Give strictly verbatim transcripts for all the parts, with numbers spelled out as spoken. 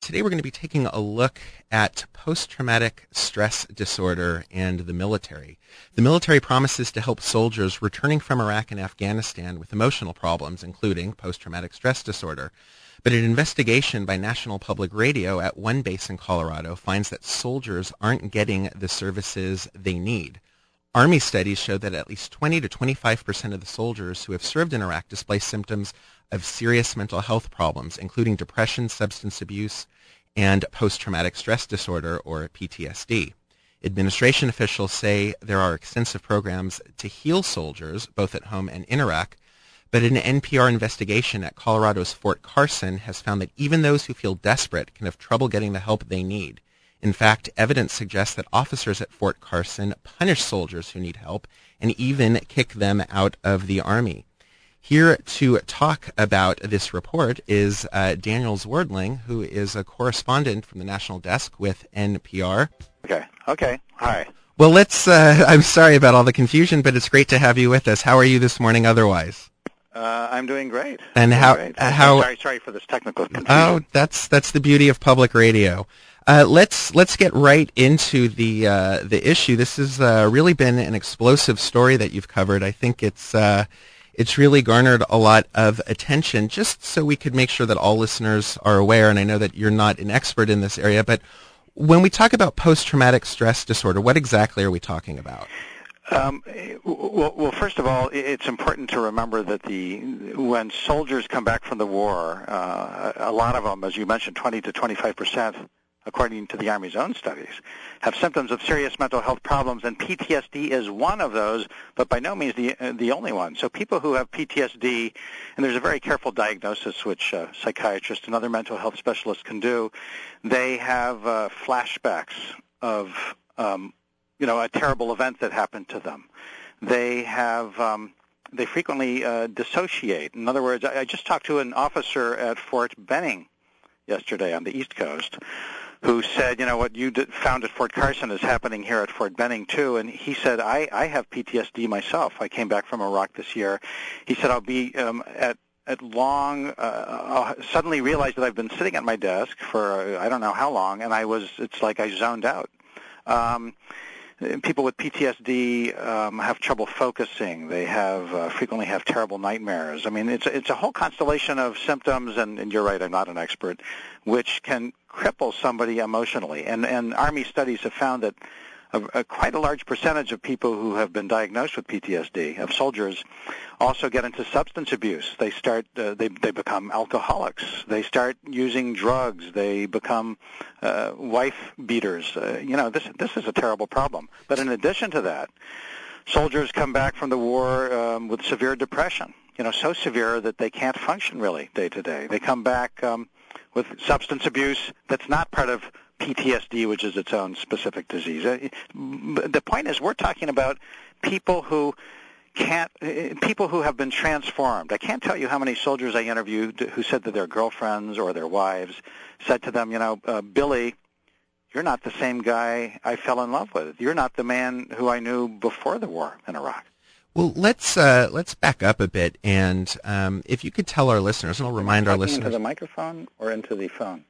today we're going to be taking a look at post-traumatic stress disorder and the military. The military promises to help soldiers returning from Iraq and Afghanistan with emotional problems, including post-traumatic stress disorder. But an investigation by National Public Radio at one base in Colorado finds that soldiers aren't getting the services they need. Army studies show that at least twenty to twenty-five percent of the soldiers who have served in Iraq display symptoms of serious mental health problems, including depression, substance abuse, and post-traumatic stress disorder, or P T S D. Administration officials say there are extensive programs to heal soldiers, both at home and in Iraq, but an N P R investigation at Colorado's Fort Carson has found that even those who feel desperate can have trouble getting the help they need. In fact, evidence suggests that officers at Fort Carson punish soldiers who need help and even kick them out of the Army. Here to talk about this report is uh, Daniel Zwerdling, who is a correspondent from the National Desk with N P R. Okay. Okay. Hi. Well, let's, uh, I'm sorry about all the confusion, but it's great to have you with us. How are you this morning otherwise? Uh, I'm doing great. And doing how, great. Uh, how, sorry, sorry for this technical confusion. Oh, that's, that's the beauty of public radio. Uh, let's let's get right into the uh, the issue. This has uh, really been an explosive story that you've covered. I think it's uh, it's really garnered a lot of attention. Just so we could make sure that all listeners are aware, and I know that you're not an expert in this area, but when we talk about post-traumatic stress disorder, what exactly are we talking about? Um, well, well, first of all, it's important to remember that the when soldiers come back from the war, uh, a lot of them, as you mentioned, twenty to twenty-five percent, according to the Army's own studies, have symptoms of serious mental health problems, and P T S D is one of those, but by no means the uh, the only one. So people who have P T S D, and there's a very careful diagnosis which uh, psychiatrists and other mental health specialists can do, they have uh, flashbacks of, um, you know, a terrible event that happened to them. They have, um, they frequently uh, dissociate. In other words, I, I just talked to an officer at Fort Benning yesterday on the East Coast, who said, you know, what you did, found at Fort Carson is happening here at Fort Benning, too. And he said, I, I have P T S D myself. I came back from Iraq this year. He said, I'll be um, at, at long, uh, I'll suddenly realize that I've been sitting at my desk for uh, I don't know how long, and I was, it's like I zoned out. Um, people with P T S D um, have trouble focusing. They have uh, frequently have terrible nightmares. I mean, it's a, it's a whole constellation of symptoms, and, and you're right, I'm not an expert, which can cripple somebody emotionally. And, and Army studies have found that a, a, quite a large percentage of people who have been diagnosed with P T S D, of soldiers, also get into substance abuse. They start, uh, they they become alcoholics. They start using drugs. They become uh, wife beaters. Uh, you know, this this is a terrible problem. But in addition to that, soldiers come back from the war um, with severe depression. You know, so severe that they can't function really day to day. They come back um, with substance abuse that's not part of P T S D, which is its own specific disease. Uh, the point is, we're talking about people who can't, uh, people who have been transformed. I can't tell you how many soldiers I interviewed who said that their girlfriends or their wives said to them, you know, uh, Billy, you're not the same guy I fell in love with. You're not the man who I knew before the war in Iraq. Well, let's uh, let's back up a bit, and um, if you could tell our listeners, and I'll remind our listeners. Into the microphone or into the phone?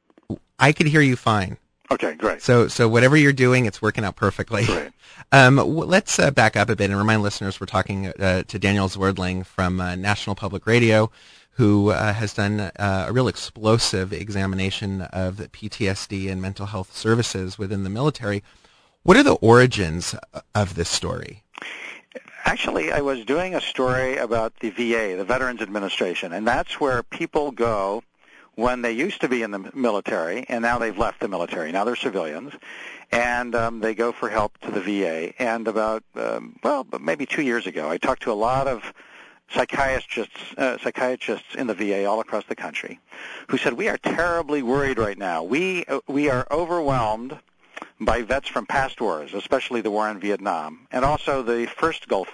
I could hear you fine. Okay, great. So, so whatever you're doing, it's working out perfectly. Great. Um, w- let's uh, back up a bit and remind listeners we're talking uh, to Daniel Zwerdling from uh, National Public Radio, who uh, has done uh, a real explosive examination of P T S D and mental health services within the military. What are the origins of this story? Actually, I was doing a story about the V A, the Veterans Administration, and that's where people go when they used to be in the military, and now they've left the military. Now they're civilians, and um, they go for help to the V A. And about, um, well, maybe two years ago, I talked to a lot of psychiatrists, uh, psychiatrists in the V A all across the country who said, we are terribly worried right now. We, uh, we are overwhelmed by vets from past wars, especially the war in Vietnam, and also the first Gulf War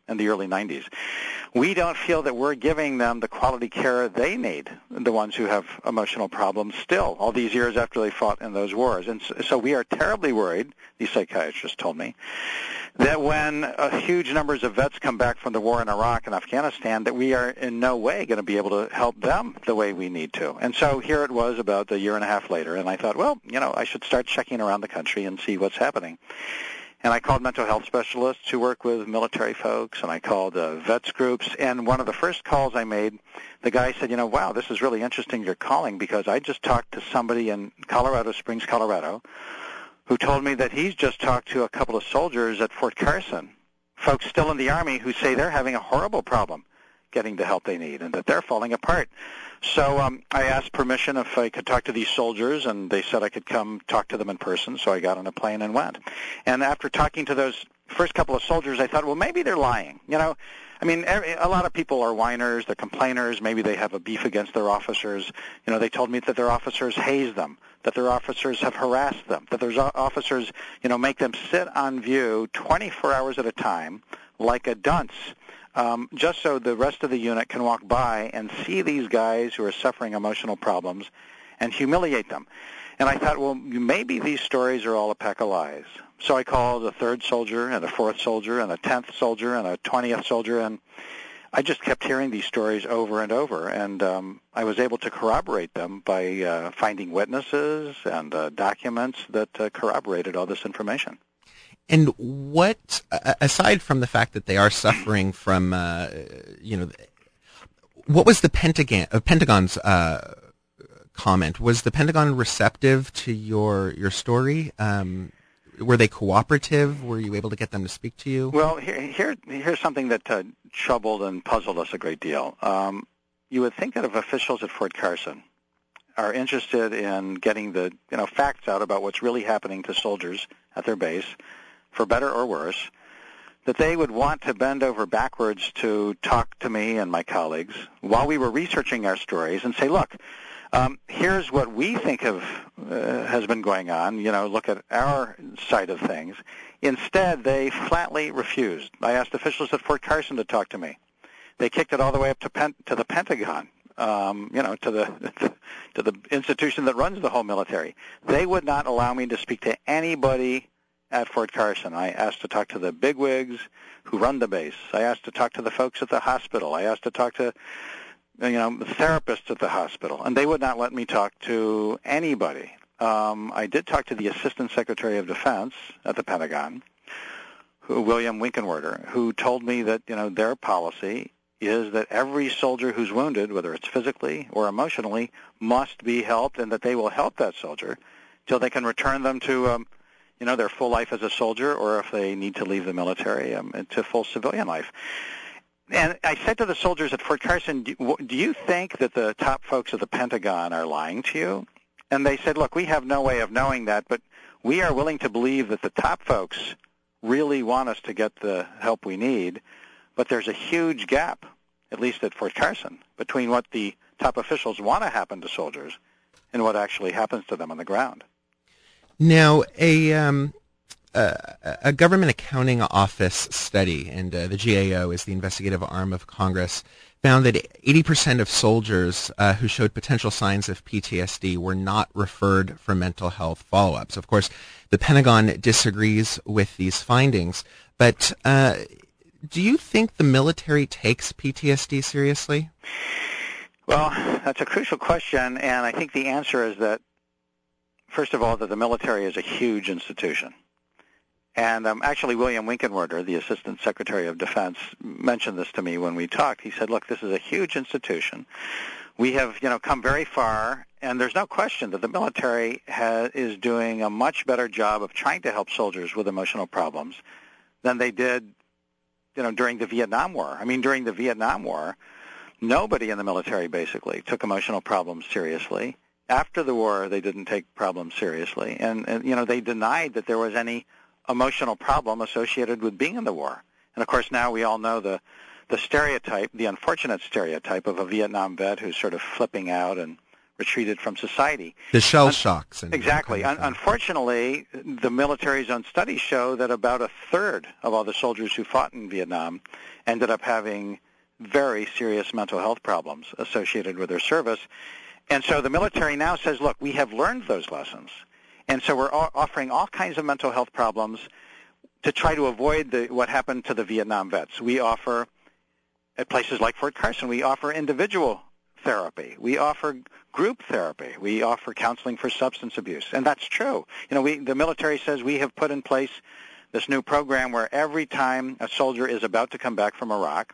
in the early nineties. We don't feel that we're giving them the quality care they need, the ones who have emotional problems still, all these years after they fought in those wars. And so we are terribly worried, these psychiatrists told me, that when uh, huge numbers of vets come back from the war in Iraq and Afghanistan, that we are in no way going to be able to help them the way we need to. And so here it was about a year and a half later, and I thought, well, you know, I should start checking around the country and see what's happening. And I called mental health specialists who work with military folks, and I called uh, vets groups. And one of the first calls I made, the guy said, you know, wow, this is really interesting you're calling, because I just talked to somebody in Colorado Springs, Colorado, who told me that he's just talked to a couple of soldiers at Fort Carson, folks still in the Army who say they're having a horrible problem getting the help they need and that they're falling apart. So um, I asked permission if I could talk to these soldiers, and they said I could come talk to them in person, so I got on a plane and went. And after talking to those first couple of soldiers, I thought, well, maybe they're lying. You know, I mean, a lot of people are whiners, they're complainers, maybe they have a beef against their officers. You know, they told me that their officers haze them, that their officers have harassed them, that their officers, you know, make them sit on view twenty-four hours at a time like a dunce. Um, just so the rest of the unit can walk by and see these guys who are suffering emotional problems and humiliate them. And I thought, well, maybe these stories are all a pack of lies. So I called a third soldier and a fourth soldier and a tenth soldier and a twentieth soldier, and I just kept hearing these stories over and over. And um, I was able to corroborate them by uh, finding witnesses and uh, documents that uh, corroborated all this information. And what, aside from the fact that they are suffering from, uh, you know, what was the Pentagon, uh, Pentagon's uh, comment? Was the Pentagon receptive to your your story? Um, were they cooperative? Were you able to get them to speak to you? Well, here, here here's something that uh, troubled and puzzled us a great deal. Um, you would think that if officials at Fort Carson are interested in getting the you know facts out about what's really happening to soldiers at their base, for better or worse, that they would want to bend over backwards to talk to me and my colleagues while we were researching our stories and say, look, um, here's what we think of, uh, has been going on, you know, look at our side of things. Instead, they flatly refused. I asked officials at Fort Carson to talk to me. They kicked it all the way up to, Pen- to the Pentagon, um, you know, to the to the institution that runs the whole military. They would not allow me to speak to anybody at Fort Carson. I asked to talk to the bigwigs who run the base. I asked to talk to the folks at the hospital. I asked to talk to, you know, therapists at the hospital, and they would not let me talk to anybody. Um, I did talk to the Assistant Secretary of Defense at the Pentagon, who, William Winkenwerder, who told me that, you know, their policy is that every soldier who's wounded, whether it's physically or emotionally, must be helped, and that they will help that soldier till they can return them to um, you know, their full life as a soldier, or if they need to leave the military, um, to full civilian life. And I said to the soldiers at Fort Carson, do, do you think that the top folks at the Pentagon are lying to you? And they said, look, we have no way of knowing that, but we are willing to believe that the top folks really want us to get the help we need, but there's a huge gap, at least at Fort Carson, between what the top officials want to happen to soldiers and what actually happens to them on the ground. Now, a um, a, a government accounting office study, and uh, the G A O is the investigative arm of Congress, found that eighty percent of soldiers uh, who showed potential signs of P T S D were not referred for mental health follow-ups. Of course, the Pentagon disagrees with these findings, but uh, do you think the military takes P T S D seriously? Well, that's a crucial question, and I think the answer is that, first of all, that the military is a huge institution. And um, actually, William Winkenwerder, the Assistant Secretary of Defense, mentioned this to me when we talked. He said, look, this is a huge institution. We have, you know, come very far, and there's no question that the military ha- is doing a much better job of trying to help soldiers with emotional problems than they did, you know, during the Vietnam War. I mean, during the Vietnam War, nobody in the military basically took emotional problems seriously. After the war, they didn't take problems seriously, and, and you know, they denied that there was any emotional problem associated with being in the war. And of course, now we all know the the stereotype, the unfortunate stereotype of a Vietnam vet who's sort of flipping out and retreated from society. The shell Un- shocks. And exactly. Kind of Un- unfortunately, the military's own studies show that about a third of all the soldiers who fought in Vietnam ended up having very serious mental health problems associated with their service. And so the military now says, look, we have learned those lessons. And so we're offering all kinds of mental health problems to try to avoid the, what happened to the Vietnam vets. We offer, at places like Fort Carson, we offer individual therapy. We offer group therapy. We offer counseling for substance abuse. And that's true. You know, we, the military says we have put in place this new program where every time a soldier is about to come back from Iraq,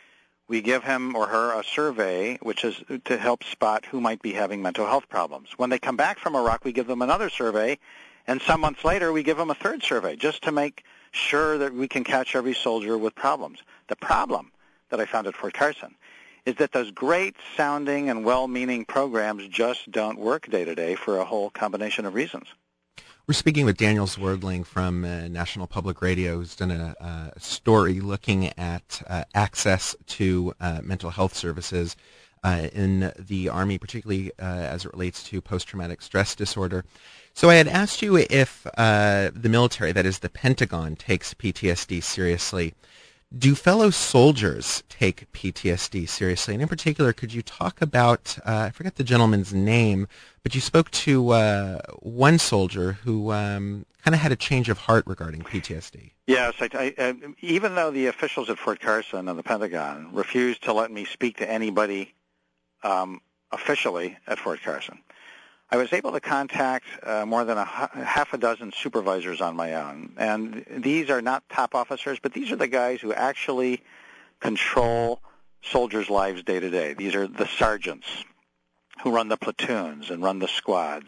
we give him or her a survey, which is to help spot who might be having mental health problems. When they come back from Iraq, we give them another survey, and some months later, we give them a third survey, just to make sure that we can catch every soldier with problems. The problem that I found at Fort Carson is that those great-sounding and well-meaning programs just don't work day-to-day for a whole combination of reasons. We're speaking with Daniel Zwerdling from uh, National Public Radio, who's done a, a story looking at uh, access to uh, mental health services uh, in the Army, particularly uh, as it relates to post-traumatic stress disorder. So I had asked you if uh, the military, that is the Pentagon, takes P T S D seriously. Do fellow soldiers take P T S D seriously? And in particular, could you talk about, uh, I forget the gentleman's name, but you spoke to uh, one soldier who um, kind of had a change of heart regarding P T S D. Yes, I, I, I, even though the officials at Fort Carson and the Pentagon refused to let me speak to anybody um, officially at Fort Carson, I was able to contact uh, more than a half a dozen supervisors on my own. And these are not top officers, but these are the guys who actually control soldiers' lives day to day. These are the sergeants who run the platoons and run the squads.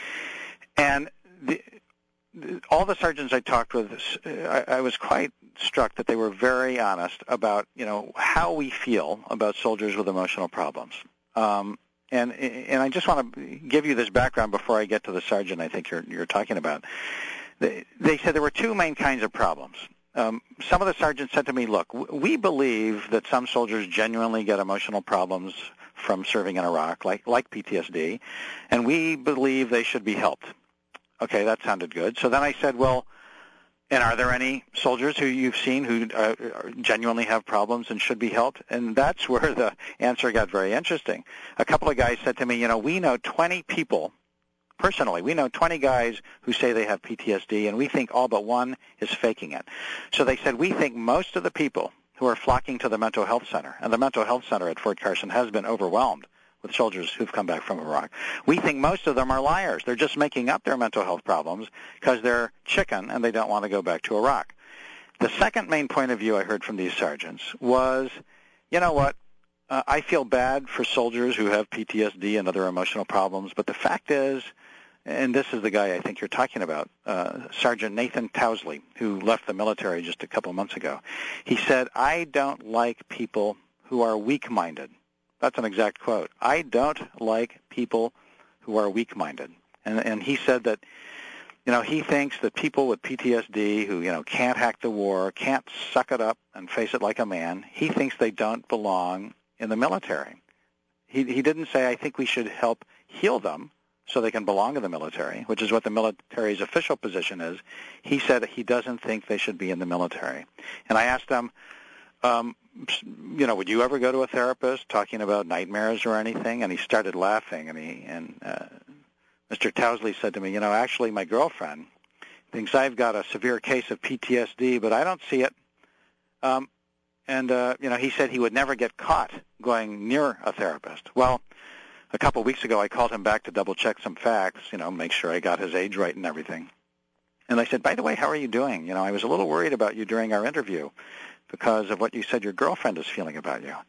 And the, the, all the sergeants I talked with, I, I was quite struck that they were very honest about, you know, how we feel about soldiers with emotional problems. Um, And and I just want to give you this background before I get to the sergeant I think you're you're talking about. They, they said there were two main kinds of problems. Um, some of the sergeants said to me, look, we believe that some soldiers genuinely get emotional problems from serving in Iraq, like, like P T S D, and we believe they should be helped. Okay, that sounded good. So then I said, well, and are there any soldiers who you've seen who uh, genuinely have problems and should be helped? And that's where the answer got very interesting. A couple of guys said to me, you know, we know twenty people, personally, we know twenty guys who say they have P T S D, and we think all but one is faking it. So they said, we think most of the people who are flocking to the mental health center, and the mental health center at Fort Carson has been overwhelmed with soldiers who've come back from Iraq. We think most of them are liars. They're just making up their mental health problems because they're chicken and they don't want to go back to Iraq. The second main point of view I heard from these sergeants was, you know what, uh, I feel bad for soldiers who have P T S D and other emotional problems, but the fact is, and this is the guy I think you're talking about, uh, Sergeant Nathan Towsley, who left the military just a couple months ago. He said, I don't like people who are weak-minded. That's an exact quote. I don't like people who are weak-minded. And, and he said that, you know, he thinks that people with P T S D who, you know, can't hack the war, can't suck it up and face it like a man, he thinks they don't belong in the military. He, he didn't say, I think we should help heal them so they can belong in the military, which is what the military's official position is. He said he doesn't think they should be in the military. And I asked him, um, you know, would you ever go to a therapist talking about nightmares or anything? And he started laughing, and he and uh, Mister Towsley said to me, you know, actually my girlfriend thinks I've got a severe case of P T S D, but I don't see it. Um, and, uh, you know, he said he would never get caught going near a therapist. Well, a couple of weeks ago I called him back to double-check some facts, you know, make sure I got his age right and everything. And I said, by the way, how are you doing? You know, I was a little worried about you during our interview because of what you said your girlfriend is feeling about you.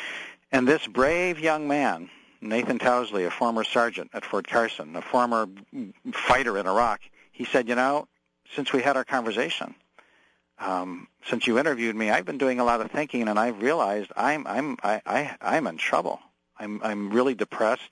And this brave young man, Nathan Towsley, a former sergeant at Fort Carson, a former fighter in Iraq, he said, you know, since we had our conversation, um, since you interviewed me, I've been doing a lot of thinking, and I've realized I'm I'm I, I I'm in trouble. I'm I'm really depressed.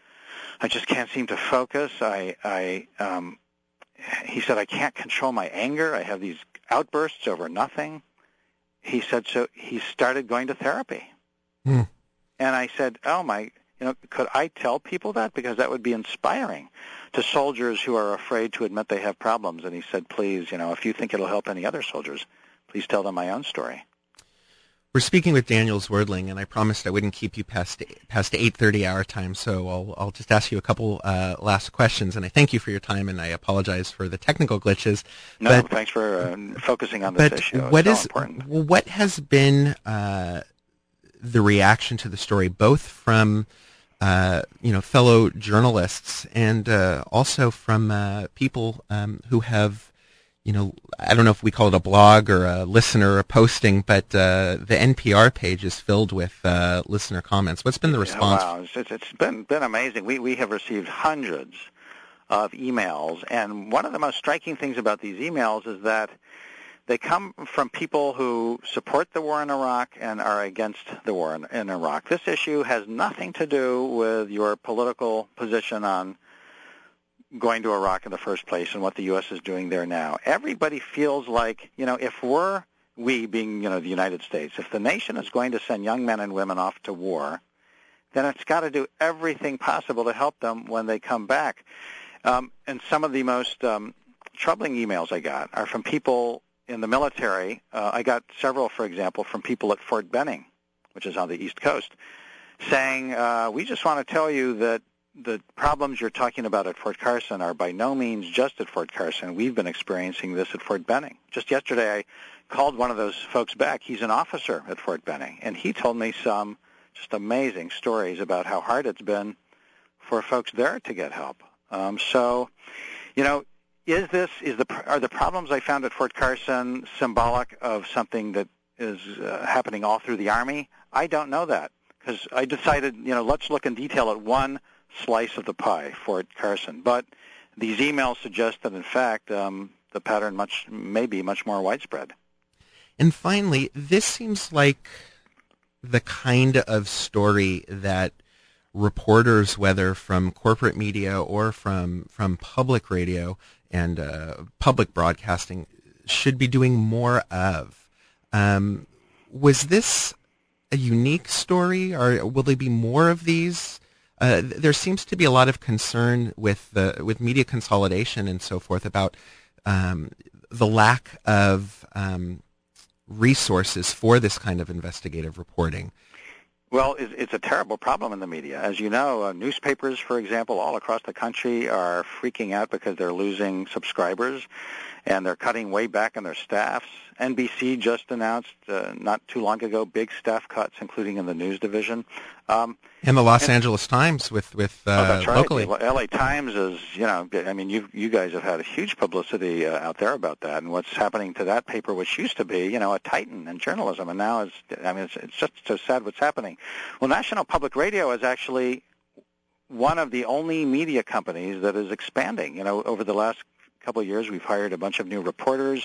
I just can't seem to focus. I I um, he said I can't control my anger. I have these outbursts over nothing. He said, so he started going to therapy. Mm. And I said, oh, my, You know, could I tell people that? Because that would be inspiring to soldiers who are afraid to admit they have problems. And he said, please, you know, if you think it'll help any other soldiers, please tell them my own story. We're speaking with Daniel Zwerdling, and I promised I wouldn't keep you past past eight thirty our time, so I'll I'll just ask you a couple uh, last questions. And I thank you for your time, and I apologize for the technical glitches. No, but, thanks for uh, focusing on this but issue. It's what so is important. what has been uh, the reaction to the story, both from uh, you know fellow journalists and uh, also from uh, people um, who have, you know, I don't know if we call it a blog or a listener posting, but uh, the N P R page is filled with uh, listener comments. What's been the response? Yeah, wow, it's, it's been been amazing. We we have received hundreds of emails, and one of the most striking things about these emails is that they come from people who support the war in Iraq and are against the war in, in Iraq. This issue has nothing to do with your political position on going to Iraq in the first place and what the U S is doing there now. Everybody feels like, you know, if we're, we being, you know, the United States, if the nation is going to send young men and women off to war, then it's got to do everything possible to help them when they come back. Um, and some of the most um, troubling emails I got are from people in the military. Uh, I got several, for example, from people at Fort Benning, which is on the East Coast, saying, uh, we just want to tell you that the problems you're talking about at Fort Carson are by no means just at Fort Carson. We've been experiencing this at Fort Benning. Just yesterday, I called one of those folks back. He's an officer at Fort Benning, and he told me some just amazing stories about how hard it's been for folks there to get help. Um, so, you know, is this is the are the problems I found at Fort Carson symbolic of something that is uh, happening all through the Army? I don't know that, because I decided, you know, let's look in detail at one slice of the pie, Fort Carson. But these emails suggest that, in fact, um, the pattern much may be much more widespread. And finally, this seems like the kind of story that reporters, whether from corporate media or from from public radio and uh, public broadcasting, should be doing more of. Um, was this a unique story, or will there be more of these? Uh, there seems to be a lot of concern with the with media consolidation and so forth about um, the lack of um, resources for this kind of investigative reporting. Well, it's a terrible problem in the media. As you know, uh, newspapers, for example, all across the country are freaking out because they're losing subscribers, and they're cutting way back on their staffs. N B C just announced uh, not too long ago big staff cuts, including in the news division. Um, and the Los and, Angeles Times with, with uh, oh, that's right. locally. The L A Times is, you know, I mean, you you guys have had a huge publicity uh, out there about that, and what's happening to that paper, which used to be, you know, a titan in journalism, and now is, I mean, it's, it's just so sad what's happening. Well, National Public Radio is actually one of the only media companies that is expanding. You know, over the last couple of years, we've hired a bunch of new reporters.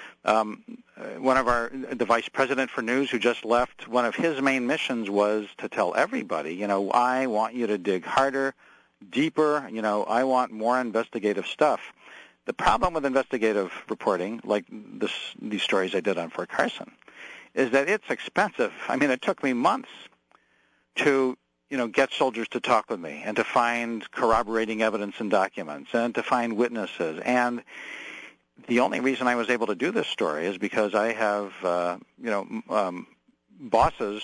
Um, one of our, the vice president for news who just left, one of his main missions was to tell everybody, you know, I want you to dig harder, deeper, you know, I want more investigative stuff. The problem with investigative reporting, like this, these stories I did on Fort Carson, is that it's expensive. I mean, it took me months to, you know, get soldiers to talk with me and to find corroborating evidence and documents and to find witnesses. And the only reason I was able to do this story is because I have, uh, you know, um, bosses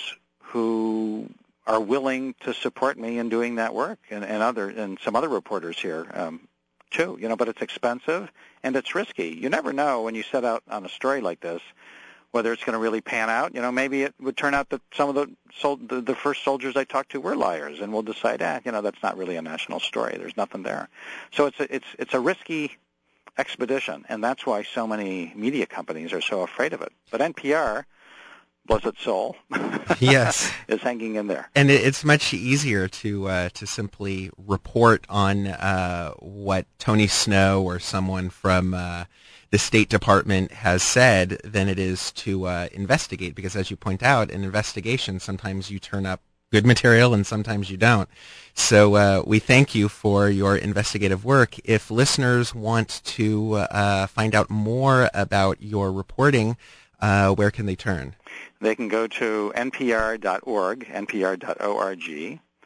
who are willing to support me in doing that work, and, and other and some other reporters here um, too. You know, but it's expensive and it's risky. You never know when you set out on a story like this whether it's going to really pan out. You know, maybe it would turn out that some of the, sol- the the first soldiers I talked to were liars, and we'll decide, ah, you know, that's not really a national story. There's nothing there. So it's a, it's it's a risky expedition, and that's why so many media companies are so afraid of it. But N P R, bless its soul, yes, is hanging in there. And it's much easier to uh, to simply report on uh, what Tony Snow or someone from uh, the State Department has said than it is to uh, investigate, because as you point out, in investigation, sometimes you turn up good material and sometimes you don't. So uh, we thank you for your investigative work. If listeners want to uh, find out more about your reporting, uh, where can they turn? They can go to N P R dot org, N P R dot org,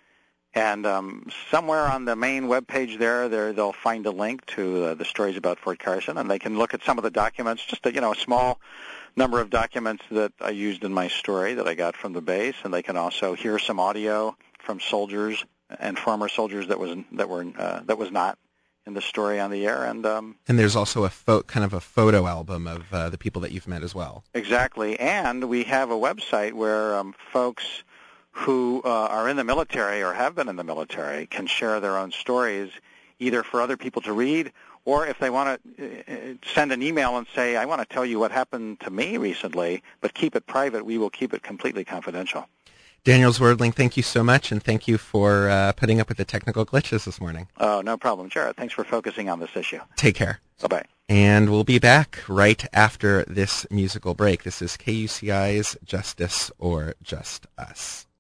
And um, somewhere on the main webpage there, there they'll find a link to uh, the stories about Fort Carson, and they can look at some of the documents, just a, you know, a small number of documents that I used in my story that I got from the base, and they can also hear some audio from soldiers and former soldiers that was that were uh, that was not in the story on the air. And um, and there's also a fo- kind of a photo album of uh, the people that you've met as well. Exactly, and we have a website where um, folks who uh, are in the military or have been in the military can share their own stories, either for other people to read, or if they want to uh, send an email and say, I want to tell you what happened to me recently, but keep it private, we will keep it completely confidential. Daniel Zwerdling, thank you so much, and thank you for uh, putting up with the technical glitches this morning. Oh, no problem, Jared. Thanks for focusing on this issue. Take care. Bye-bye. And we'll be back right after this musical break. This is K U C I's Justice or Just Us.